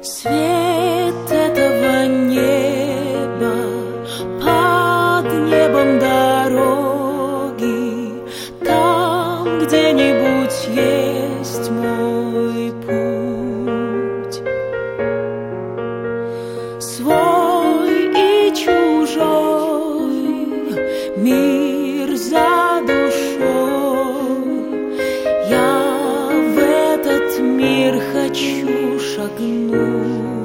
Свет этого неба под небом дороги, там где-нибудь есть мой путь. Свой и чужой мир за душой, я в этот мир хочу шагнуть.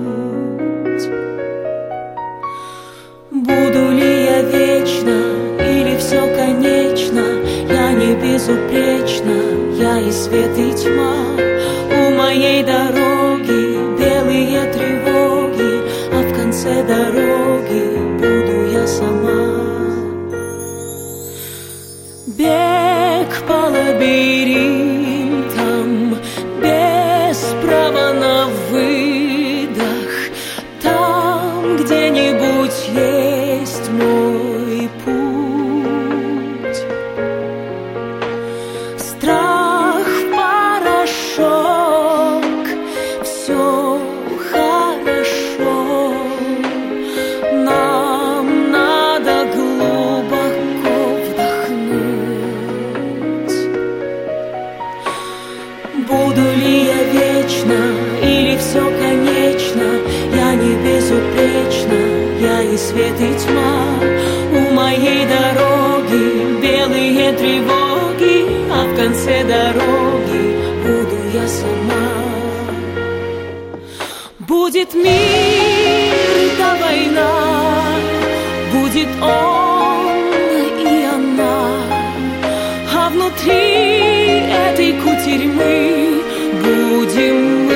Буду ли я вечно или все конечно? Я не безупречна, я и свет, и тьма. У моей дороги белые тревоги, а в конце дороги буду я сама. Бег по лабиринтам без права на выдох, там где-нибудь есть мой путь. Страх в порошок, все хорошо, нам надо глубоко вдохнуть. Буду ли я вечно или все конечно? Я не безупречна, я и свет, и тьма. У моей дороги белые тревоги, а в конце дороги буду я сама. Будет мир да война, будет он и она, а внутри этой кутерьмы будем